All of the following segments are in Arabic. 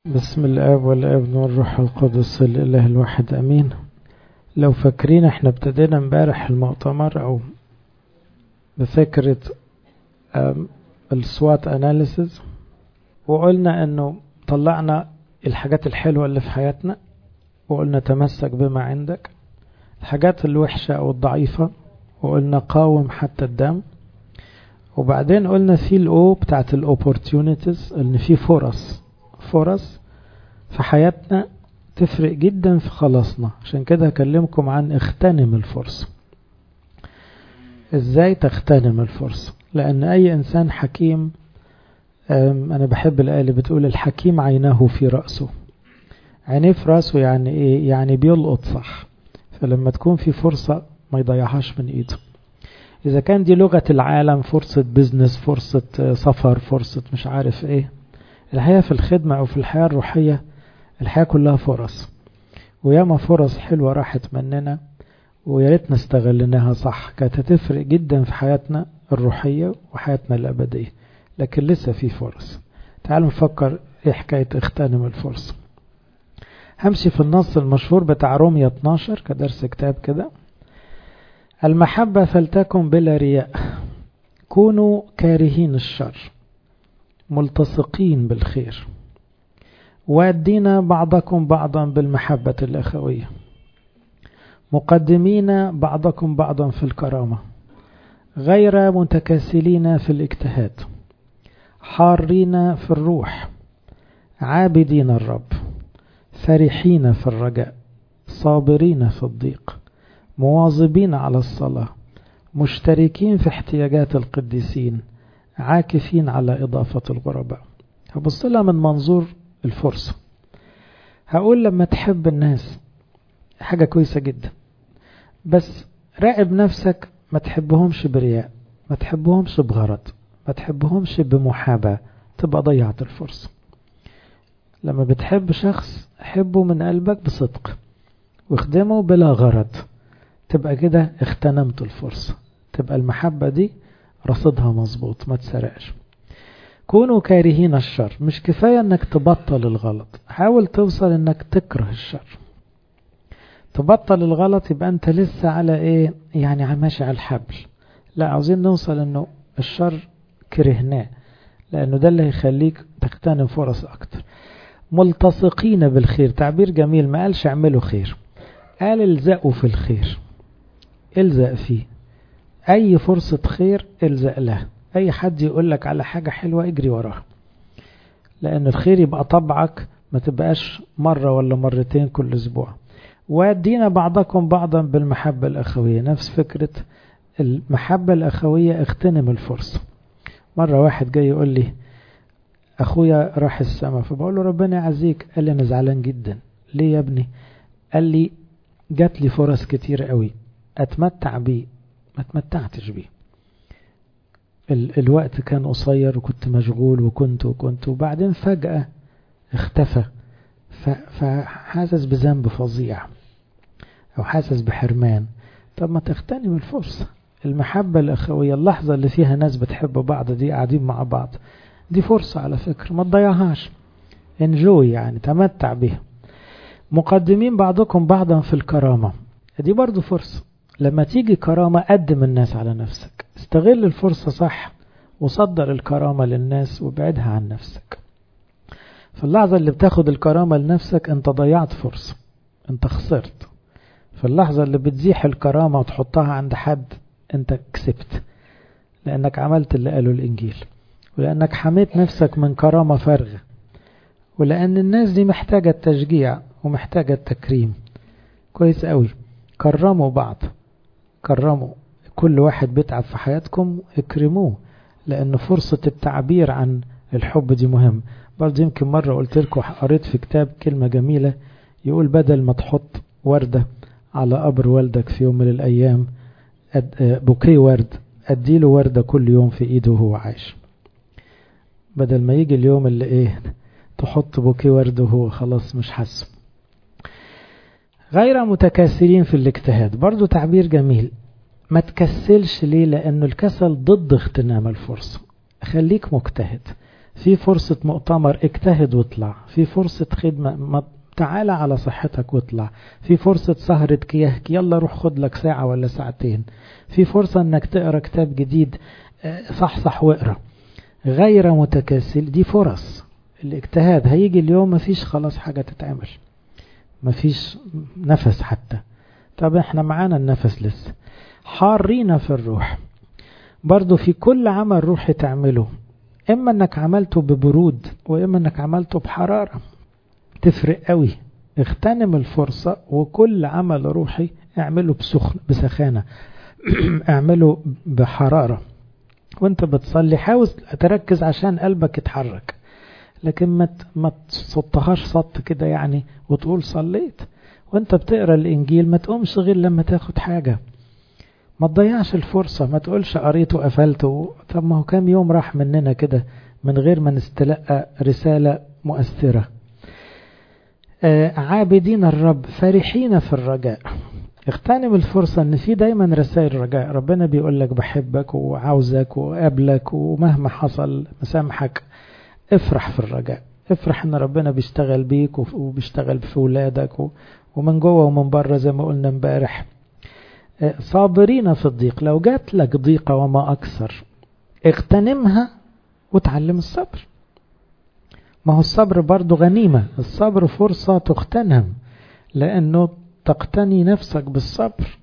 بسم الآب والابن والروح القدس الإله الواحد أمين. لو فاكرين احنا ابتدينا امبارح المؤتمر أو بفكرة السوات أناليسز، وقلنا أنه طلعنا الحاجات الحلوة اللي في حياتنا وقلنا تمسك بما عندك، الحاجات الوحشة أو الضعيفة وقلنا قاوم حتى الدم، وبعدين قلنا في الأو بتاعت الأوبورتيونيتيز إن في فرص في حياتنا تفرق جدا في خلاصنا. عشان كده هكلمكم عن اغتنم الفرصة. ازاي تغتنم الفرصة؟ لأن أي إنسان حكيم، أنا بحب الآية اللي بتقول الحكيم عينه في رأسه. عينيه في رأسه يعني إيه؟ يعني بيلقط صح، فلما تكون في فرصة ما يضيعهاش من إيده. إذا كان دي لغة العالم، فرصة بيزنس، فرصة سفر، فرصة مش عارف إيه، الحياة في الخدمة أو في الحياة الروحية الحياة كلها فرص، وياما فرص حلوة راحت مننا وياريت نستغلناها صح، كانت هتفرق جدا في حياتنا الروحية وحياتنا الأبدية، لكن لسه في فرص. تعالوا نفكر ايه حكاية اغتنم الفرصة. همشي في النص المشهور بتاع رومية 12 كدرس كتاب كده. المحبة فلتكن بلا رياء، كونوا كارهين الشر ملتصقين بالخير، وادين بعضكم بعضا بالمحبة الأخوية، مقدمين بعضكم بعضا في الكرامة، غير متكاسلين في الاجتهاد، حارين في الروح، عابدين الرب، فرحين في الرجاء، صابرين في الضيق، مواظبين على الصلاة، مشتركين في احتياجات القديسين، عاكفين على إضافة الغرباء. هبص لها من منظور الفرصة. هقول لما تحب الناس حاجة كويسة جدا، بس راقب نفسك، ما تحبهمش برياء، ما تحبهمش بغرض، ما تحبهمش بمحاباة، تبقى ضيعت الفرصة. لما بتحب شخص حبه من قلبك بصدق واخدمه بلا غرض، تبقى كده اغتنمت الفرصة، تبقى المحبة دي رصدها مظبوط، ما تسرقش. كونوا كارهين الشر، مش كفاية انك تبطل الغلط، حاول توصل انك تكره الشر. تبطل الغلط يبقى انت لسه على ايه؟ يعني ماشي على الحبل. لا، عاوزين نوصل انه الشر كرهناه، لانه ده اللي هيخليك تغتنم فرص اكتر. ملتصقين بالخير، تعبير جميل، ما قالش اعملوا خير، قال الزقوا في الخير، الزق فيه. اي فرصة خير الزق لها، اي حد يقولك على حاجة حلوة اجري وراها، لان الخير يبقى طبعك، ما تبقاش مرة ولا مرتين كل اسبوع. وادينا بعضكم بعضا بالمحبة الأخوية، نفس فكرة المحبة الأخوية، اغتنم الفرصة. مرة واحد جاي يقول لي أخويا راح السما، فبقول له ربنا يعزيك. قال لي أنا زعلان جدا. ليه يا ابني؟ قال لي جات لي فرص كتير قوي أتمتع بيه، ما تمتعتش بيه. الوقت كان قصير وكنت مشغول وكنت وبعدين فجأة اختفى، فحاسس بذنب فظيع أو حاسس بحرمان. طب ما تغتنم الفرصة. المحبة الأخوية، اللحظة اللي فيها ناس بتحب بعض دي، قاعدين مع بعض، دي فرصة على فكرة، ما تضيعهاش، انجوي يعني، تمتع بها. مقدمين بعضكم بعضا في الكرامة، دي برضو فرصة. لما تيجي كرامة قدم الناس على نفسك، استغل الفرصة صح وصدر الكرامة للناس وابعدها عن نفسك. في اللحظة اللي بتاخد الكرامة لنفسك انت ضيعت فرصة، انت خسرت. في اللحظة اللي بتزيح الكرامة وتحطها عند حد انت كسبت، لانك عملت اللي قاله الانجيل، ولانك حميت نفسك من كرامة فارغة، ولان الناس دي محتاجة التشجيع ومحتاجة التكريم. كويس قوي، كرموا بعض، كرموا كل واحد بيتعب في حياتكم، اكرموه، لان فرصة التعبير عن الحب دي مهم. برضه يمكن مرة قلت لكم، قريت في كتاب كلمة جميلة يقول بدل ما تحط وردة على قبر والدك في يوم من الأيام، بوكيه ورد، أديله وردة كل يوم في إيده وهو عايش، بدل ما يجي اليوم اللي إيه تحط بوكيه ورد وهو خلاص مش حاسه. غير متكاسلين في الاجتهاد، برضو تعبير جميل. ما تكسلش ليه؟ لأنه الكسل ضد اغتنام الفرصة. خليك مجتهد في فرصة مؤتمر اجتهد واطلع، في فرصة خدمة تعالى على صحتك واطلع، في فرصة سهرة كياهك يلا روح خد لك ساعة ولا ساعتين، في فرصة انك تقرأ كتاب جديد صح واقرأ. غير متكاسل، دي فرص الاجتهاد. هيجي اليوم مفيش خلاص حاجة تتعمل، مفيش نفس حتى. طب احنا معانا النفس لسه. حارين في الروح، برضو في كل عمل روحي تعمله، اما انك عملته ببرود واما انك عملته بحرارة، تفرق قوي. اغتنم الفرصة، وكل عمل روحي اعمله بسخانة اعمله بحرارة. وانت بتصلي حاول تركز عشان قلبك يتحرك، لكن ما تصطهاش صط كده يعني وتقول صليت. وانت بتقرأ الانجيل ما تقومش غير لما تاخد حاجة، ما تضيعش الفرصة، ما تقولش قريت وقفلت طب ما هو كام يوم راح مننا كده من غير ما نستلقى رسالة مؤثرة. عابدين الرب فرحين في الرجاء. اغتنم الفرصة ان في دايما رسائل رجاء، ربنا بيقول لك بحبك وعاوزك وقابلك ومهما حصل مسامحك. افرح في الرجاء، افرح ان ربنا بيشتغل بيك وبيشتغل في ولادك ومن جوه ومن بره زي ما قلنا امبارح. صابرين في الضيق، لو جات لك ضيقة وما أكثر اغتنمها وتعلم الصبر. ما هو الصبر برضو غنيمة، الصبر فرصة تغتنم لأنه تقتني نفسك بالصبر.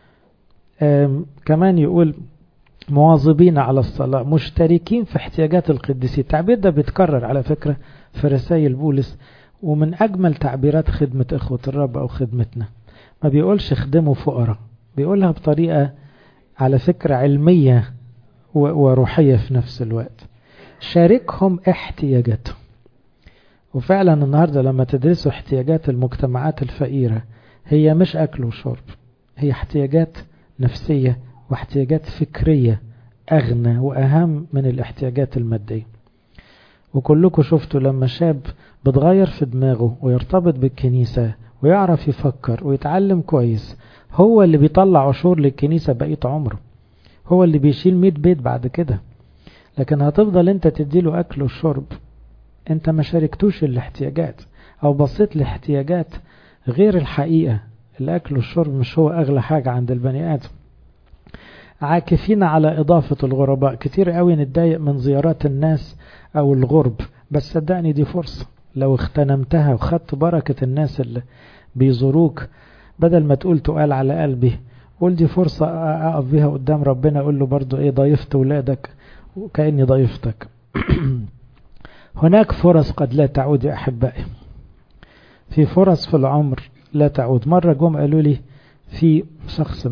كمان يقول مواظبين على الصلاة مشتركين في احتياجات القديسين. التعبير ده بيتكرر على فكرة في رسائل بولس، ومن أجمل تعبيرات خدمة إخوة الرب أو خدمتنا. ما بيقولش خدموا فقراء، بيقولها بطريقة على فكرة علمية وروحية في نفس الوقت. شاركهم احتياجاتهم. وفعلا النهاردة لما تدرسوا احتياجات المجتمعات الفقيرة، هي مش أكل وشرب، هي احتياجات نفسية واحتياجات فكرية أغنى وأهم من الاحتياجات المادية. وكلكم شفتوا لما شاب بتغير في دماغه ويرتبط بالكنيسة ويعرف يفكر ويتعلم كويس، هو اللي بيطلع عشور للكنيسة بقية عمره، هو اللي بيشيل 100 بيت بعد كده. لكن هتفضل انت تديله أكل وشرب، انت ما شاركتوش الاحتياجات او بصيت لاحتياجات غير الحقيقة. الأكل والشرب مش هو أغلى حاجة عند البني آدم. عاكفين على إضافة الغرباء، كتير قوي نتضايق من زيارات الناس أو الغرب، بس صدقني دي فرصة لو اغتنمتها وخدت بركة الناس اللي بيزوروك، بدل ما تقول تقال على قلبي، قول دي فرصة أقف بيها قدام ربنا أقول له برضو إيه ضيفت ولادك وكأني ضيفتك. هناك فرص قد لا تعود يا أحبائي، في فرص في العمر لا تعود. مرة جم قالوا لي في شخص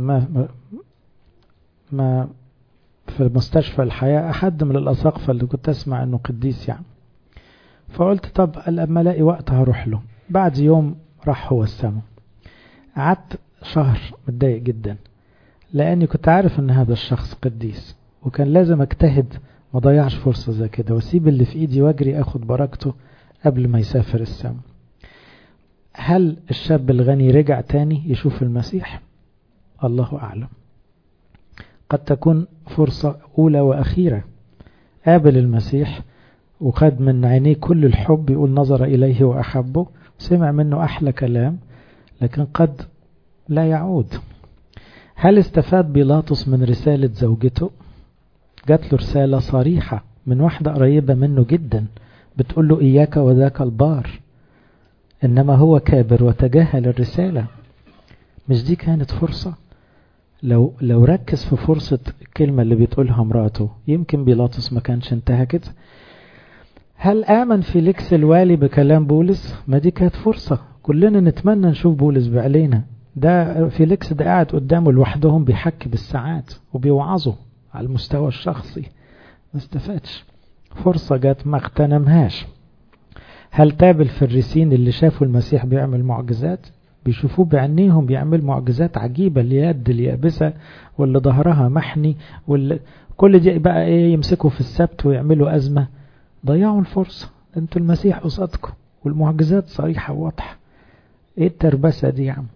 ما في مستشفى الحياة، أحد من الأساقفة اللي كنت أسمع أنه قديس يعني، فقلت طب لما ألاقي وقت هروح له. بعد يوم راح هو السما. قعدت شهر متضايق جدا لأني كنت عارف أن هذا الشخص قديس، وكان لازم أجتهد ما ضيعش فرصة زي كده واسيب اللي في إيدي واجري أخد بركته قبل ما يسافر السما. هل الشاب الغني رجع تاني يشوف المسيح؟ الله أعلم. قد تكون فرصة أولى وأخيرة، قابل المسيح وخد من عينيه كل الحب، يقول نظر إليه وأحبه، سمع منه أحلى كلام، لكن قد لا يعود. هل استفاد بيلاطس من رسالة زوجته؟ جات له رسالة صريحة من واحدة قريبة منه جدا بتقول له إياك وذاك البار، إنما هو كابر وتجاهل الرسالة. مش دي كانت فرصة؟ لو ركز في فرصة الكلمة اللي بتقولها مراته، يمكن بيلاطس ما كانش انتهى كده. هل آمن فيليكس الوالي بكلام بولس؟ ما دي كانت فرصة، كلنا نتمنى نشوف بولس بعلينا. ده فيليكس ده قاعد قدامه لوحدهم بيحكي بالساعات وبيوعظه على المستوى الشخصي، ما استفادش. فرصة جات ما اغتنمهاش. هل تاب الفريسين اللي شافوا المسيح بيعمل معجزات؟ بيشوفوه بعينيهم بيعمل معجزات عجيبة، اليد اليابسة واللي ظهرها محني كل دي بقى ايه، يمسكوا في السبت ويعملوا أزمة. ضيعوا الفرصة، انتوا المسيح قصادكم والمعجزات صريحة وواضحة. ايه التربسة دي يا عم؟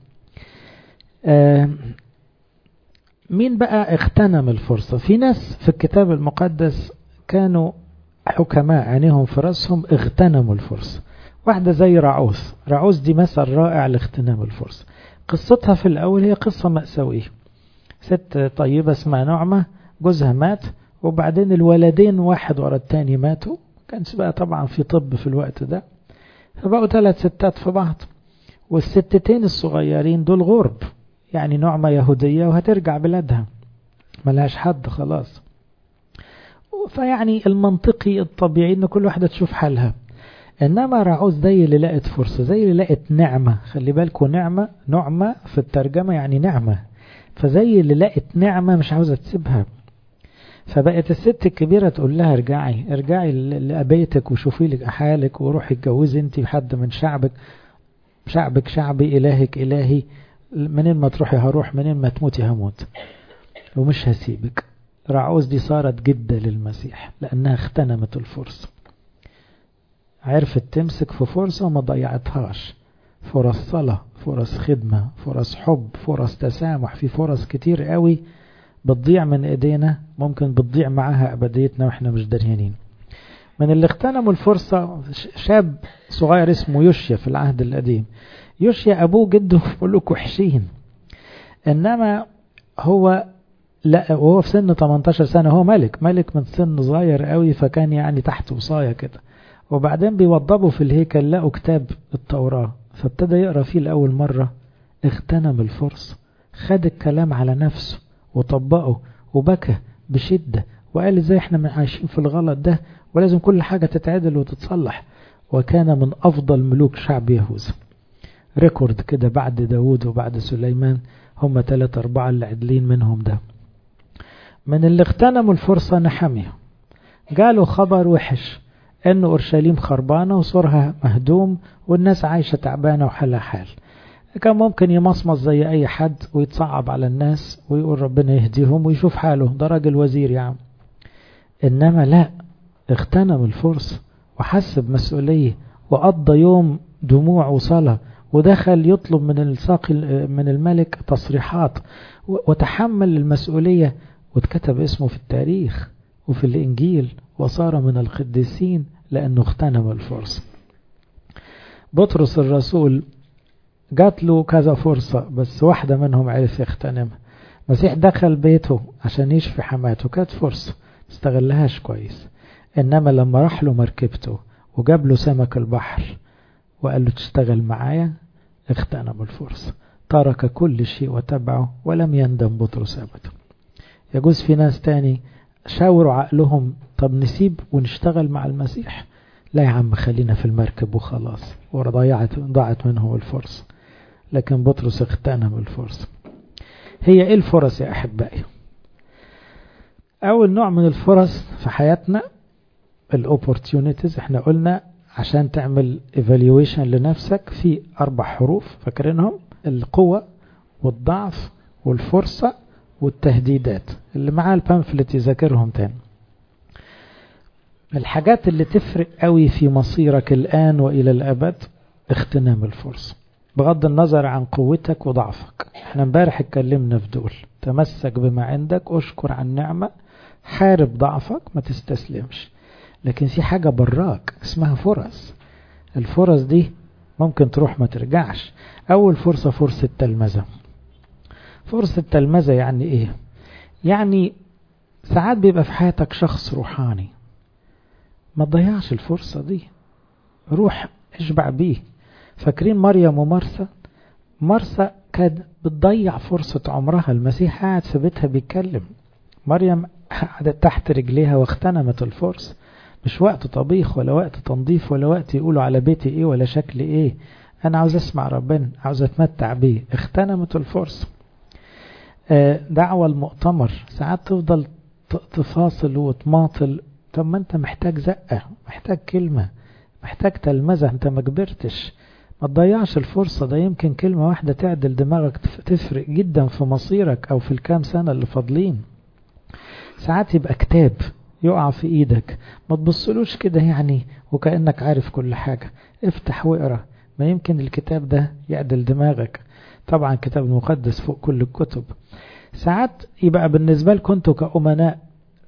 مين بقى اغتنم الفرصة؟ في ناس في الكتاب المقدس كانوا حكماء عينيهم في رأسهم اغتنموا الفرصة. واحدة زي رعوث. رعوث دي مثل رائع لاغتنام الفرصة. قصتها في الأول هي قصة مأساوية. ست طيبة اسمها نعمة، جوزها مات، وبعدين الولدين واحد ورا التاني ماتوا. كانش بقى طبعا في طب في الوقت ده، فبقوا 3 ستات في بعض، والستتين الصغيرين دول غرب، يعني نعمة يهودية وهترجع بلادها ملهاش حد خلاص. فيعني المنطقي الطبيعي ان كل واحدة تشوف حالها. انما رعوز زي اللي لقت فرصة، زي اللي لقت نعمة. خلي بالكوا نعمة في الترجمة يعني نعمة، فزي اللي لقت نعمة مش عاوزة تسيبها. فبقت الست الكبيرة تقول لها ارجعي لأبيتك وشوفي لك حالك وروحي اتجوزي انت حد من شعبك شعبي، إلهك إلهي، منين ما تروحي هروح، منين ما تموتي هموت، ومش هسيبك. رعوز دي صارت جدة للمسيح لأنها اغتنمت الفرصة، عرفت تمسك في فرصة وما ضيعتهاش. فرص صلاة، فرص خدمة، فرص حب، فرص تسامح. في فرص كتير قوي بتضيع من ايدينا، ممكن بتضيع معاها ابديتنا واحنا مش دريانين. من اللي اغتنموا الفرصة شاب صغير اسمه يوشيا في العهد القديم. يوشيا ابوه جده ملوك وحشين، انما هو لا، وهو في سن 18 سنة هو ملك من سن صغير قوي، فكان يعني تحت وصاية كده. وبعدين بيوضبوا في الهيكل لقوا كتاب التوراة، فابتدى يقرأ فيه لأول مرة. اغتنم الفرصة، خد الكلام على نفسه وطبقه وبكى بشدة وقال ازاي احنا عايشين في الغلط ده، ولازم كل حاجة تتعدل وتتصلح. وكان من أفضل ملوك شعب يهوذا. ريكورد كده بعد داود وبعد سليمان، هم 3-4 اللي عدلين منهم ده. من اللي اغتنموا الفرصة نحمية. جاله خبر وحش ان اورشليم خربانة وصورها مهدوم والناس عايشة تعبانة وحالها حال. كان ممكن يمصمص زي اي حد ويتصعب على الناس ويقول ربنا يهديهم ويشوف حاله، ده راجل وزير يا عم. انما لا، اغتنم الفرصة وحس بمسؤولية وقضى يوم دموع وصلاة، ودخل يطلب من الملك تصريحات، وتحمل المسؤولية، واتكتب اسمه في التاريخ وفي الإنجيل، وصار من القديسين لأنه اغتنم الفرصة. بطرس الرسول جات له كذا فرصة، بس واحدة منهم عرف يغتنمها. المسيح دخل بيته عشان يشفي حماته، كانت فرصة استغلهاش كويس. إنما لما راح له مركبته وجاب له سمك البحر وقال له تشتغل معايا، اغتنم الفرصة، ترك كل شيء وتبعه ولم يندم بطرس أبدا. يجوز في ناس تاني شاوروا عقلهم، طب نسيب ونشتغل مع المسيح؟ لا يا عم، خلينا في المركب وخلاص، ضاعت منه الفرصة. لكن بطرس اغتنم الفرصة. هي ايه الفرص يا احبائي؟ اول نوع من الفرص في حياتنا الاوبورتيونيتيز. احنا قلنا عشان تعمل evaluation لنفسك في 4 حروف فاكرينهم: القوة والضعف والفرصة والتهديدات. اللي معاه البامفلت يذاكرهم تاني. الحاجات اللي تفرق قوي في مصيرك الآن وإلى الأبد اغتنام الفرصة، بغض النظر عن قوتك وضعفك. احنا امبارح اتكلمنا في دول: تمسك بما عندك، اشكر عن نعمة، حارب ضعفك، ما تستسلمش. لكن في حاجة براك اسمها فرص. الفرص دي ممكن تروح ما ترجعش. اول فرصة فرصة تلمذة. فرصة تلمذة يعني ايه؟ يعني ساعات بيبقى في حياتك شخص روحاني، ما تضيعش الفرصة دي، روح اشبع بيه. فاكرين مريم ومرسى؟ مرسى كانت بتضيع فرصة عمرها، المسيح قاعد في بيتها بيتكلم، مريم قعدت تحت رجليها واغتنمت الفرصة. مش وقت طبيخ ولا وقت تنظيف ولا وقت يقولوا على بيتي ايه ولا شكل ايه، انا عاوز اسمع ربنا، عاوز اتمتع بيه. اغتنمت الفرصة. دعوة المؤتمر، ساعات تفضل تفاصل وتماطل. طب ما انت محتاج زقة، محتاج كلمة، محتاج تلمذة، انت ما كبرتش. ما تضيعش الفرصة، ده يمكن كلمة واحدة تعدل دماغك، تفرق جدا في مصيرك او في الكام سنة اللي فاضلين. ساعات يبقى كتاب يقع في ايدك، ما تبصلوش كده يعني وكأنك عارف كل حاجة، افتح واقرأ، ما يمكن الكتاب ده يعدل دماغك. طبعا كتاب المقدس فوق كل الكتب. ساعات يبقى بالنسبة لكم انتوا كأمناء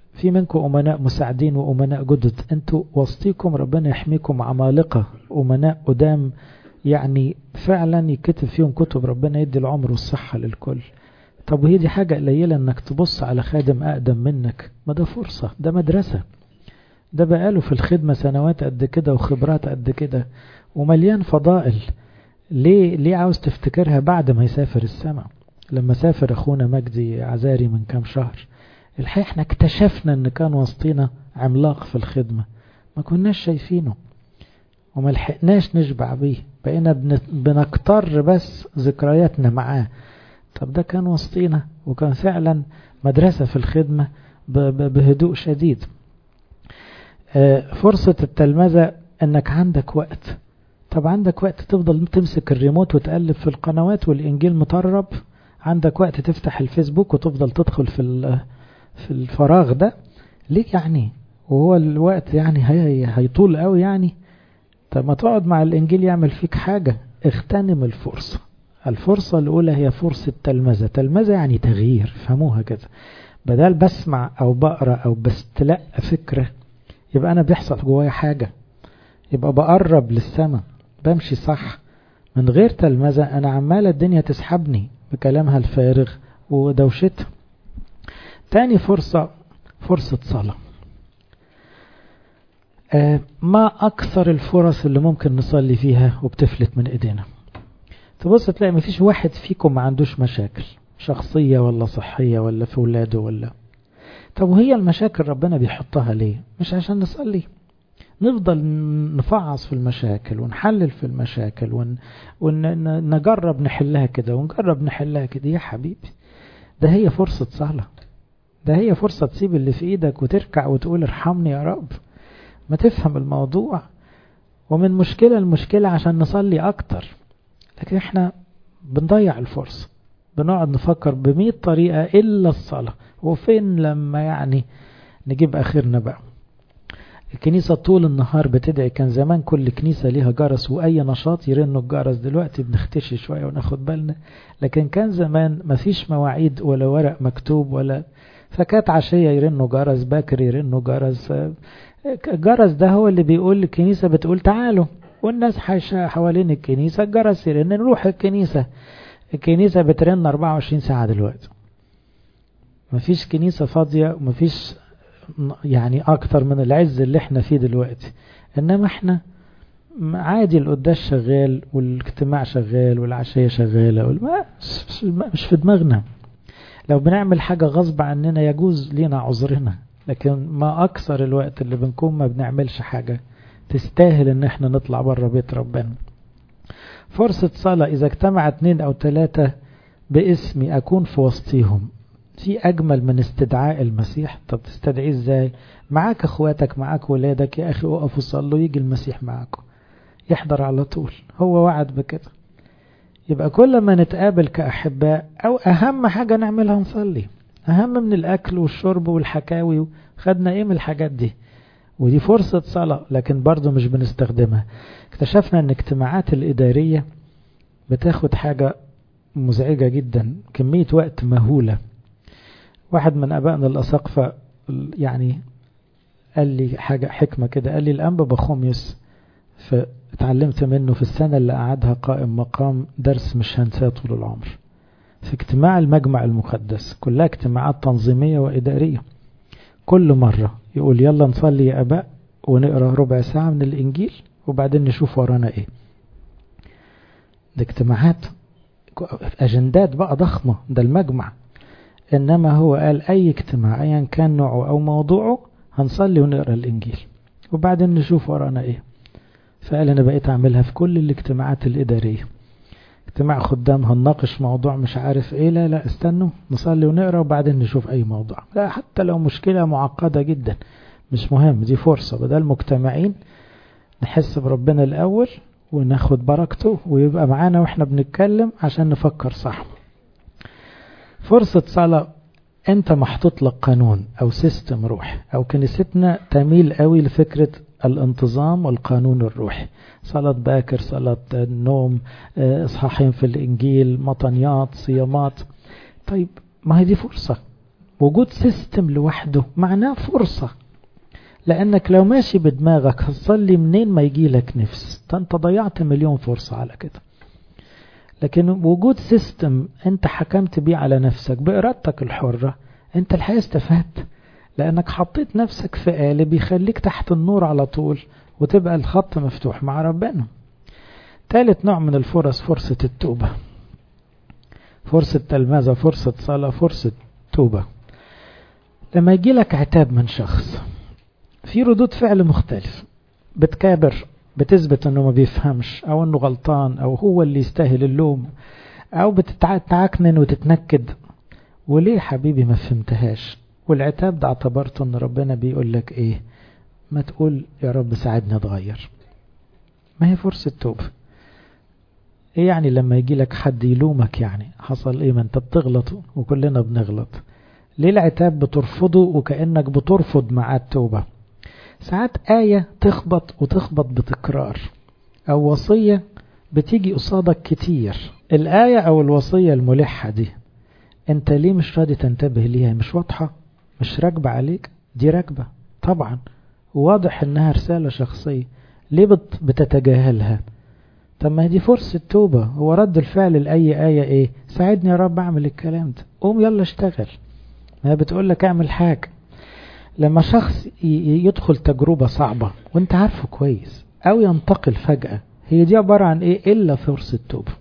في منكم أمناء مساعدين وأمناء جدد، انتوا وسطيكم ربنا يحميكم عمالقة أمناء قدام، يعني فعلا يكتب فيهم كتب، ربنا يدي العمر والصحة للكل. طب وهي دي حاجة قليلة انك تبص على خادم أقدم منك؟ ما ده فرصة، ده مدرسة، ده بقاله في الخدمة سنوات قد كده وخبرات قد كده ومليان فضائل. ليه عاوز تفتكرها بعد ما يسافر السماء؟ لما سافر أخونا مجدي عزاري من كام شهر، الحقيقة احنا اكتشفنا ان كان وسطينا عملاق في الخدمة ما كناش شايفينه وما لحقناش نشبع بيه، بقينا بنكتر بس ذكرياتنا معاه. طب ده كان وسطينا وكان فعلا مدرسة في الخدمة بهدوء شديد. فرصة التلمذة انك عندك وقت. طب عندك وقت تفضل تمسك الريموت وتقلب في القنوات والإنجيل مطرب؟ عندك وقت تفتح الفيسبوك وتفضل تدخل في الفراغ ده؟ ليه يعني؟ وهو الوقت يعني هيطول قوي يعني؟ طب ما تقعد مع الإنجيل يعمل فيك حاجة. اغتنم الفرصة. الفرصة الأولى هي فرصة تلمذة. تلمذة يعني تغيير، فهموها كده. بدل بسمع أو بقرأ أو بستلقى فكرة، يبقى أنا بيحصل جوايا حاجة، يبقى بقرب للسماء، بمشي صح. من غير تلمذة أنا عمال الدنيا تسحبني بكلامها الفارغ ودوشتها. تاني فرصة صلاة. ما أكثر الفرص اللي ممكن نصلي فيها وبتفلت من إيدينا. تبص تلاقي مفيش واحد فيكم ما عندوش مشاكل شخصية ولا صحية ولا في ولاده ولا. طب وهي المشاكل ربنا بيحطها ليه؟ مش عشان نصلي نفضل نفعص في المشاكل ونحلل في المشاكل ونجرب نحلها كده ونجرب نحلها كده؟ يا حبيبي ده هي فرصة صلاة، ده هي فرصة تسيب اللي في ايدك وتركع وتقول ارحمني يا رب. ما تفهم الموضوع، ومن مشكلة المشكلة عشان نصلي اكتر، لكن احنا بنضيع الفرصة، بنقعد نفكر ب100 طريقة الا الصلاة. وفين لما يعني نجيب اخرنا بقى؟ الكنيسة طول النهار بتدعي. كان زمان كل كنيسة ليها جرس وأي نشاط يرنوا الجرس، دلوقتي بنختشي شوية وناخد بالنا. لكن كان زمان مفيش مواعيد ولا ورق مكتوب ولا، فكانت عشية يرنوا جرس، باكر يرنوا جرس. الجرس ده هو اللي بيقول الكنيسة بتقول تعالوا، والناس حوالين الكنيسة الجرس يرن نروح الكنيسة. الكنيسة بترن 24 ساعة دلوقتي، مفيش كنيسة فاضية ومفيش يعني اكتر من العز اللي احنا فيه دلوقتي. انما احنا عادي القداس شغال والاجتماع شغال والعشية شغالة مش في دماغنا. لو بنعمل حاجة غصب عننا يجوز لينا عذرنا، لكن ما اكثر الوقت اللي بنكون ما بنعملش حاجة تستاهل ان احنا نطلع بره بيت ربنا. فرصة صلاة. اذا اجتمع 2 أو 3 باسمي اكون في وسطيهم. في أجمل من استدعاء المسيح. طب تستدعيه ازاي؟ معاك اخواتك، معاك ولادك، يا أخي وقفوا صلوا، يجي المسيح معاكم يحضر على طول. هو وعد بكده. يبقى كل ما نتقابل كأحباء أو أهم حاجة نعملها نصلي، أهم من الأكل والشرب والحكاوي. خدنا إيه من الحاجات دي؟ ودي فرصة صلاة، لكن برضو مش بنستخدمها. اكتشفنا أن اجتماعات الإدارية بتاخد حاجة مزعجة جدا، كمية وقت مهولة. واحد من أبائنا الأساقفة يعني قال لي حاجة حكمة كده، قال لي الأنبا بخوميوس اتعلمت منه في السنة اللي قعدها قائم مقام درس مش هنساه طول العمر. في اجتماع المجمع المقدس، كلها اجتماعات تنظيمية وإدارية، كل مرة يقول يلا نصلي يا أباء ونقرأ ربع ساعة من الإنجيل وبعدين نشوف ورانا إيه. ده اجتماعات أجندات بقى ضخمة، ده المجمع. إنما هو قال أي اجتماع أيا كان نوعه أو موضوعه هنصلي ونقرأ الإنجيل وبعدين نشوف ورانا إيه. فقال أنا بقيت أعملها في كل الاجتماعات الإدارية. اجتماع خدام هنناقش موضوع مش عارف إيه، لا استنوا نصلي ونقرأ وبعدين نشوف أي موضوع. لا حتى لو مشكلة معقدة جدا مش مهم، دي فرصة بدل مجتمعين نحس بربنا الأول وناخد بركته ويبقى معانا وإحنا بنتكلم عشان نفكر صح. فرصة صلاة. انت محطوط لك قانون او سيستم روحي، او كنيستنا تميل قوي لفكرة الانتظام والقانون الروحي. صلاة باكر، صلاة النوم، اصحاحين في الانجيل، مطنيات، صيامات. طيب ما هي دي فرصة، وجود سيستم لوحده معناه فرصة، لأنك لو ماشي بدماغك هتصلي منين ما يجي لك نفس، انت ضيعت مليون فرصة على كده. لكن وجود سيستم انت حكمت بيه على نفسك بإرادتك الحرة، انت الحقيقة استفدت، لأنك حطيت نفسك في قالب يخليك تحت النور على طول، وتبقى الخط مفتوح مع ربنا. ثالث نوع من الفرص فرصة التوبة، فرصة تلمذة، فرصة صلاة، فرصة توبة. لما يجي لك عتاب من شخص، في ردود فعل مختلف، بتكابر، بتثبت انه ما بيفهمش او انه غلطان او هو اللي يستاهل اللوم، او بتتعكنن وتتنكد. وليه حبيبي ما فهمتهاش؟ والعتاب ده اعتبرته ان ربنا بيقول لك ايه؟ ما تقول يا رب ساعدني اتغير. ما هي فرصة توبة. ايه يعني لما يجي لك حد يلومك يعني حصل ايه؟ ما انت بتغلط وكلنا بنغلط. ليه العتاب بترفضه وكأنك بترفض مع التوبة؟ ساعات آية تخبط وتخبط بتكرار، أو وصية بتيجي قصادك كتير. الآية أو الوصية الملحة دي أنت ليه مش راضي تنتبه ليها؟ مش واضحة؟ مش راكبة عليك؟ دي راكبة طبعا، واضح إنها رسالة شخصية، ليه بتتجاهلها؟ طب ما دي فرصة توبة. هو رد الفعل لأي آية إيه؟ ساعدني يا رب أعمل الكلام ده، قوم يلا اشتغل. ما بتقول لك اعمل حاجة. لما شخص يدخل تجربة صعبة وانت عارفه كويس، او ينتقل فجأة، هي دي عبارة عن ايه الا فرصة توبة.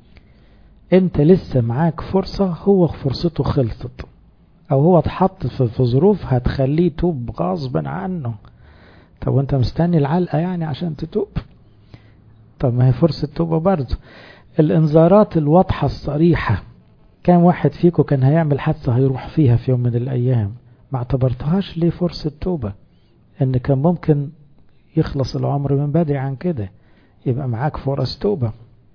انت لسه معاك فرصة، هو فرصته خلصت، او هو اتحط في ظروف هتخليه يتوب غصبا عنه. طب وانت مستني العلقة يعني عشان تتوب؟ طب ما هي فرصة توبة برضو. الانذارات الواضحة الصريحة، كام واحد فيكم كان هيعمل حادثة هيروح فيها في يوم من الأيام؟ ما اعتبرتهاش ليه فرصة توبة؟ ان كان ممكن يخلص العمر من بدري عن كده. يبقى معاك فرص توبة.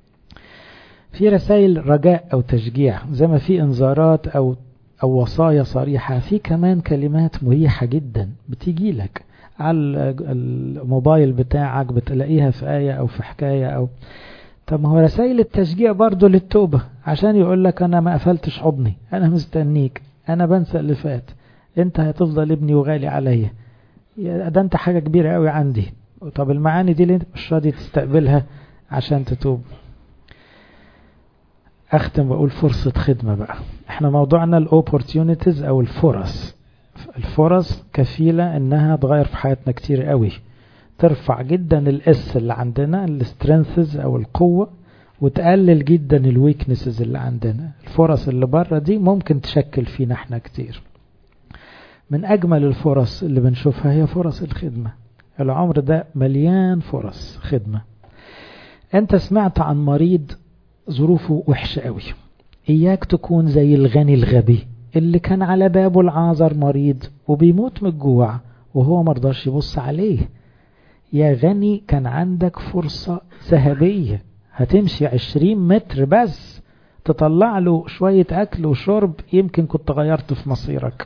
في رسائل رجاء أو تشجيع، زي ما في انذارات أو وصايا صريحة، في كمان كلمات مريحة جدا بتيجي لك على الموبايل بتاعك، بتلاقيها في آية أو في حكاية أو. طب ما هو رسائل التشجيع برضو للتوبة، عشان يقول لك أنا ما قفلتش حضني، أنا مستنيك، أنا بنسى اللي فات، أنت هتفضل ابني وغالي عليا، ده أنت حاجة كبيرة قوي عندي. طب المعاني دي ليه مش راضي تستقبلها عشان تتوب؟ أختم وأقول فرصة خدمة بقى. احنا موضوعنا الأوبورتيونيتيز أو الفرص. الفرص كفيلة إنها تغير في حياتنا كتير قوي، ترفع جدا الاس اللي عندنا، السترينثز او القوة، وتقلل جدا الويكنسز اللي عندنا. الفرص اللي بره دي ممكن تشكل فينا احنا كتير. من اجمل الفرص اللي بنشوفها هي فرص الخدمة. العمر ده مليان فرص خدمة. انت سمعت عن مريض ظروفه وحشة قوي، اياك تكون زي الغني الغبي اللي كان على بابه العازر مريض وبيموت من الجوع وهو مرضاش يبص عليه. يا غني كان عندك فرصة ذهبية، هتمشي 20 متر بس تطلع له شوية أكل وشرب، يمكن كنت غيرت في مصيرك.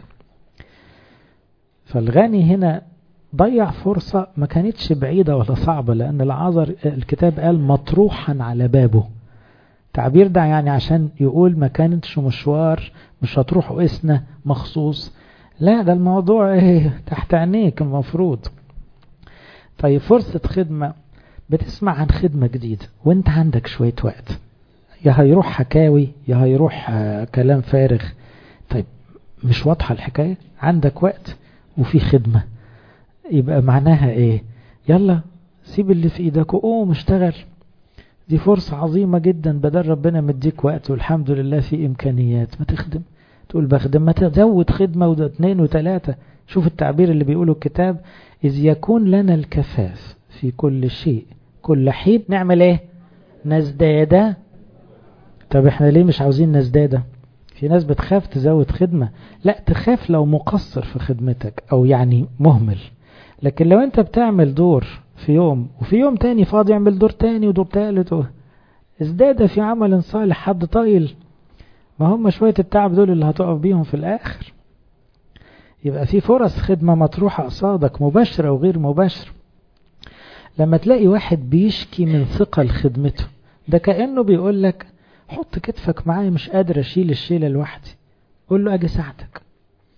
فالغني هنا ضيع فرصة ما كانتش بعيدة ولا صعبة، لأن العازر الكتاب قال مطروحا على بابه. تعبير ده يعني عشان يقول ما كانتش مشوار، مش هتروحوا إسنا مخصوص، لا ده الموضوع ايه تحت عينيك المفروض. طيب فرصة خدمة، بتسمع عن خدمة جديدة وانت عندك شوية وقت، يا هيروح حكاوي يا هيروح كلام فارغ. طيب مش واضحة الحكاية، عندك وقت وفي خدمة، يبقى معناها ايه؟ يلا سيب اللي في ايدك وقوم اشتغل. دي فرصة عظيمة جدا، بدل ربنا مديك وقت والحمد لله في امكانيات، ما تخدم. تقول بخدم، ما تزود خدمة وده 2 و3. شوف التعبير اللي بيقوله الكتاب، إذ يكون لنا الكفاف في كل شيء كل حين نعمل ايه؟ نزداد. طب احنا ليه مش عاوزين نزداد؟ في ناس بتخاف تزود خدمة. لا، تخاف لو مقصر في خدمتك او يعني مهمل. لكن لو انت بتعمل دور في يوم وفي يوم تاني فاضي، يعمل دور تاني ودور تالت ازداد في عمل صالح. حد طايل، ما هم شوية التعب دول اللي هتقف بيهم في الآخر. يبقى في فرص خدمة مطروحة قصادك، مباشرة وغير مباشرة. لما تلاقي واحد بيشكي من ثقل خدمته، ده كأنه بيقول لك حط كتفك معايا، مش قادر أشيل الشيلة لوحدي، قول له أجي ساعدك.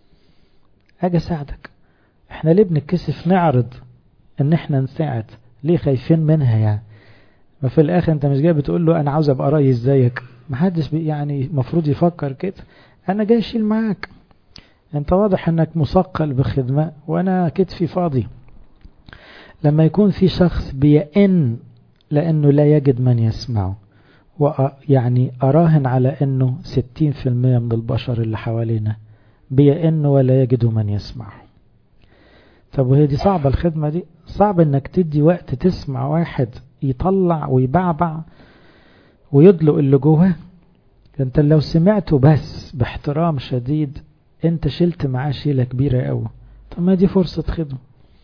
اجي اساعدك. احنا ليه بنتكسف نعرض ان احنا نساعد؟ ليه خايفين منها يعني؟ ما في الاخر انت مش جاي بتقول له انا عاوز ابقى رئيس زيك، محدش يعني المفروض يفكر كده. انا جاي اشيل معاك، انت واضح انك مثقل بخدمة وانا كتفي فاضي. لما يكون في شخص بيئن لانه لا يجد من يسمعه، ويعني اراهن على انه 60% من البشر اللي حوالينا بيئن ولا يجدوا من يسمعه. طب وهي دي صعبة الخدمة دي؟ صعب انك تدي وقت تسمع واحد يطلع ويبعبع ويدلق اللي جواه. انت لو سمعته بس باحترام شديد انت شلت معاه شيلة كبيرة قوي. طب ما دي فرصة خدمة،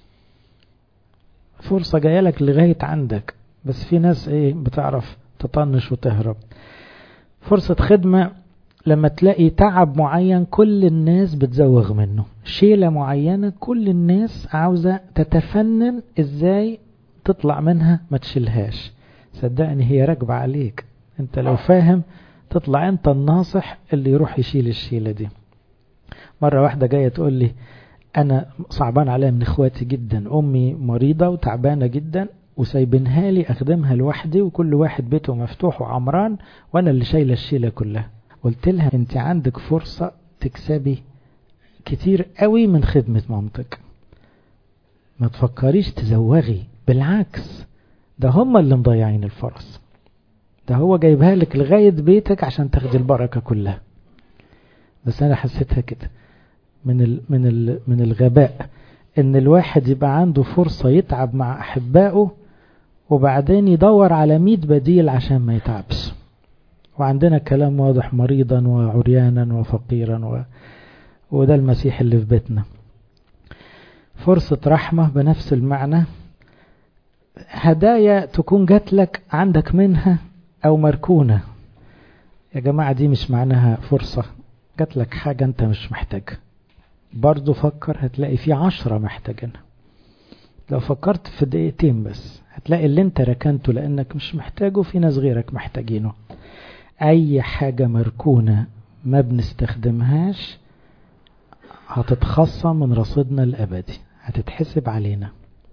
فرصة جاية لك لغاية عندك، بس في ناس بتعرف تطنش وتهرب. فرصة خدمة لما تلاقي تعب معين كل الناس بتزوغ منه، شيلة معينة كل الناس عاوزة تتفنن ازاي تطلع منها ما تشيلهاش. صدقني هي راكبة عليك، انت لو فاهم تطلع انت الناصح اللي يروح يشيل الشيلة دي. مرة واحدة جاية تقول لي انا صعبان عليها من اخواتي جدا، امي مريضة وتعبانة جدا وسايبينها لي اخدمها لوحدي، وكل واحد بيته مفتوح وعمران وانا اللي شايلة الشيلة كلها. قلت لها انت عندك فرصة تكسبي كتير قوي من خدمة مامتك، ما تفكريش تزوغي، بالعكس ده هم اللي مضيعين الفرص، ده هو جايبها لك لغاية بيتك عشان تاخدي البركة كلها. بس انا حسيتها كده من الغباء ان الواحد يبقى عنده فرصة يتعب مع احبائه وبعدين يدور على 100 بديل عشان ما يتعبش. وعندنا كلام واضح، مريضا وعريانا وفقيرا وده المسيح اللي في بيتنا. فرصة رحمة بنفس المعنى، هدايا تكون جات لك عندك منها او مركونة. يا جماعة دي مش معناها فرصة جات لك حاجة انت مش محتاج، برضو فكر هتلاقي في 10 محتاجينها. لو فكرت في دقيقتين بس هتلاقي اللي انت ركنته لانك مش محتاجه في ناس غيرك محتاجينه. اي حاجة مركونة ما بنستخدمهاش هتتخصم من رصيدنا الابدي، هتتحسب علينا،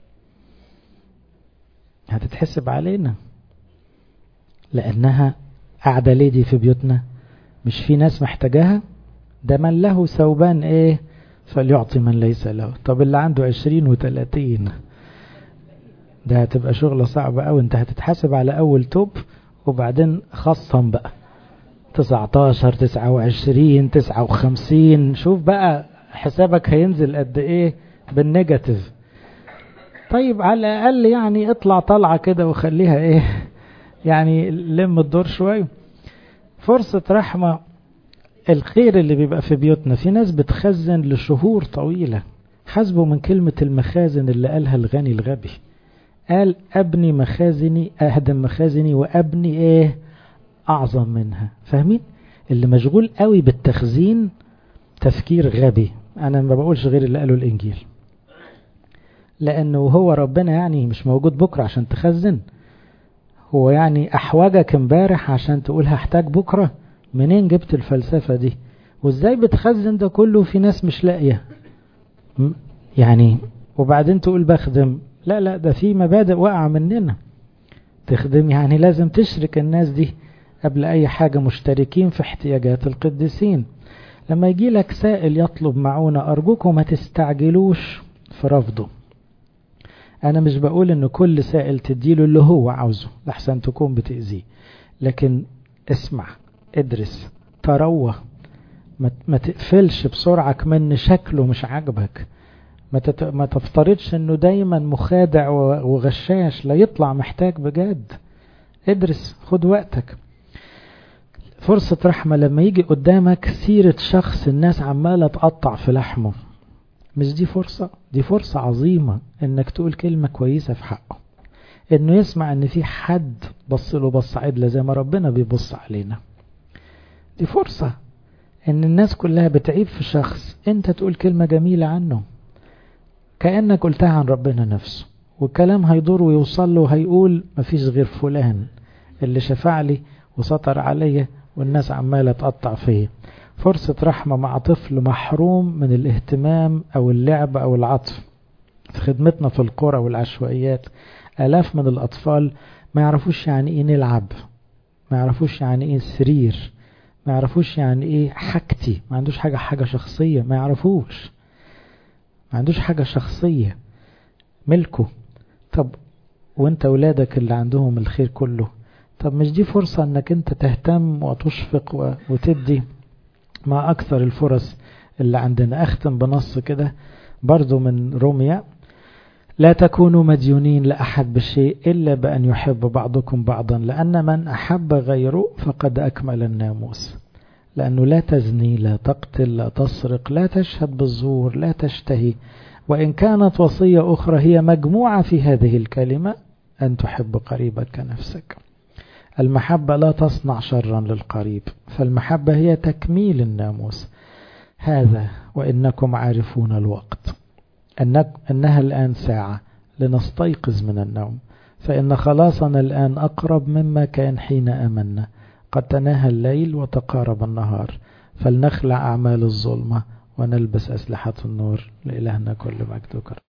هتتحسب علينا، لانها قاعدة ليه دي في بيوتنا؟ مش في ناس محتاجاها؟ ده من له ثوبان فليعطي من ليس له. طب اللي عنده 20 و30 ده هتبقى شغلة صعبة اوي. انت هتتحاسب على اول توب وبعدين خصم بقى 19 29 59، شوف بقى حسابك هينزل قد ايه بالنيجاتيف. طيب على الاقل يعني اطلع طلعة كده وخليها يعني لم الدور شوية. فرصة رحمة، الخير اللي بيبقى في بيوتنا في ناس بتخزن لشهور طويلة. حسبوا من كلمة المخازن اللي قالها الغني الغبي، قال أبني مخازني، أهدم مخازني وأبني أعظم منها. فاهمين؟ اللي مشغول قوي بالتخزين تفكير غبي. أنا ما بقولش غير اللي قاله الإنجيل، لأنه هو ربنا يعني مش موجود بكرة عشان تخزن. هو يعني أحوجك امبارح عشان تقول هحتاج بكرة؟ منين جبت الفلسفة دي؟ وازاي بتخزن ده كله في ناس مش لاقية يعني؟ وبعدين تقول بخدم، لا ده في مبادئ واقعة مننا. تخدم يعني لازم تشرك الناس دي قبل اي حاجة، مشتركين في احتياجات القديسين. لما يجي لك سائل يطلب معونة ارجوكم ما تستعجلوش في رفضه. انا مش بقول ان كل سائل تديله اللي هو عاوزه لحسن تكون بتأذيه، لكن اسمع، ادرس، تروى، ما تقفلش بسرعة كمان شكله مش عاجبك. ما تفترضش انه دايما مخادع وغشاش، لا يطلع محتاج بجد. ادرس، خد وقتك. فرصة رحمة لما يجي قدامك سيرة شخص الناس عمالة تقطع في لحمه، مش دي فرصة؟ دي فرصة عظيمة انك تقول كلمة كويسة في حقه، انه يسمع ان في حد بص له بص عدلة زي ما ربنا بيبص علينا. دي فرصة ان الناس كلها بتعيب في شخص، انت تقول كلمة جميلة عنه كأنك قلتها عن ربنا نفسه، والكلام هيدور ويوصل له، هيقول مفيش غير فلان اللي شفع لي وسطر عليا والناس عمالة تقطع فيه. فرصة رحمة مع طفل محروم من الاهتمام أو اللعب أو العطف. في خدمتنا في القرى والعشوائيات آلاف من الأطفال ما يعرفوش يعني إيه نلعب، ما يعرفوش يعني إيه سرير، ما يعرفوش يعني إيه حاجتي، ما عندوش حاجة شخصية، ما يعرفوش، ما عندوش حاجة شخصية ملكه. طب وانت أولادك اللي عندهم الخير كله، طب مش دي فرصة انك انت تهتم وتشفق وتدي؟ مع أكثر الفرص اللي عندنا. أختم بنص كده برضو من روميا: لا تكونوا مديونين لأحد بشيء إلا بأن يحب بعضكم بعضا، لأن من أحب غيره فقد أكمل الناموس. لأنه لا تزني، لا تقتل، لا تسرق، لا تشهد بالزور، لا تشتهي. وإن كانت وصية أخرى هي مجموعة في هذه الكلمة: أن تحب قريبك كنفسك. المحبة لا تصنع شرا للقريب، فالمحبة هي تكميل الناموس. هذا وإنكم عارفون الوقت، أنها الآن ساعة لنستيقظ من النوم، فإن خلاصنا الآن أقرب مما كان حين آمنا. قد تناهى الليل وتقارب النهار، فلنخلع أعمال الظلمة ونلبس أسلحة النور. لإلهنا كل مجد وكرم.